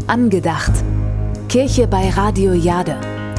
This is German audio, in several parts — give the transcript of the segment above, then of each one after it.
Angedacht. Kirche bei Radio Jade.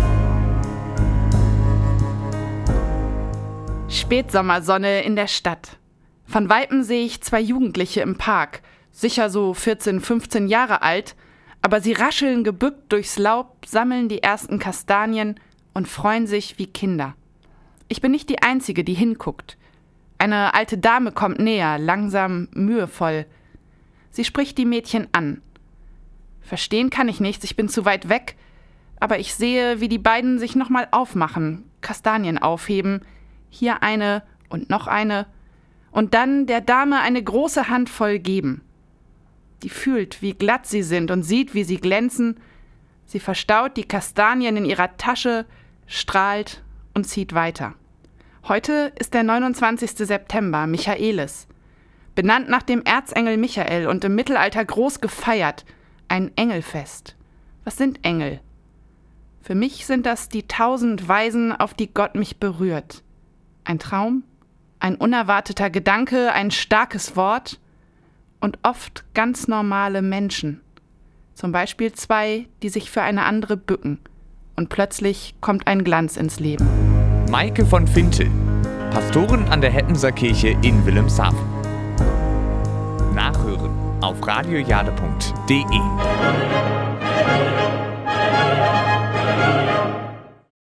Spätsommersonne in der Stadt. Von Weitem sehe ich 2 Jugendliche im Park, sicher so 14, 15 Jahre alt, aber sie rascheln gebückt durchs Laub, sammeln die ersten Kastanien und freuen sich wie Kinder. Ich bin nicht die Einzige, die hinguckt. Eine alte Dame kommt näher, langsam, mühevoll. Sie spricht die Mädchen an. Verstehen kann ich nichts, ich bin zu weit weg, aber ich sehe, wie die beiden sich nochmal aufmachen, Kastanien aufheben, hier eine und noch eine, und dann der Dame eine große Handvoll geben. Die fühlt, wie glatt sie sind und sieht, wie sie glänzen. Sie verstaut die Kastanien in ihrer Tasche, strahlt und zieht weiter. Heute ist der 29. September, Michaelis. Benannt nach dem Erzengel Michael und im Mittelalter groß gefeiert. Ein Engelfest. Was sind Engel? Für mich sind das die 1000 Weisen, auf die Gott mich berührt. Ein Traum, ein unerwarteter Gedanke, ein starkes Wort und oft ganz normale Menschen. Zum Beispiel 2, die sich für eine andere bücken. Und plötzlich kommt ein Glanz ins Leben. Maike von Fintel, Pastorin an der Hettenser Kirche in Wilhelmshaven. Nachhören auf radiojade.de.